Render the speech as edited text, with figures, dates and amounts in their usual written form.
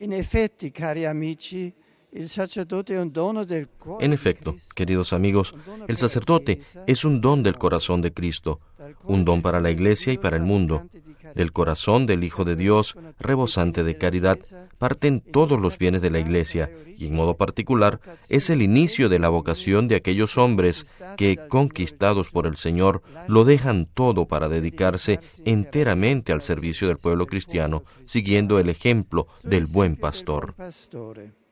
En efecto, queridos amigos, el sacerdote es un don del corazón de Cristo, un don para la Iglesia y para el mundo. Del corazón del Hijo de Dios, rebosante de caridad, parten todos los bienes de la Iglesia, y en modo particular es el inicio de la vocación de aquellos hombres que, conquistados por el Señor, lo dejan todo para dedicarse enteramente al servicio del pueblo cristiano, siguiendo el ejemplo del buen pastor.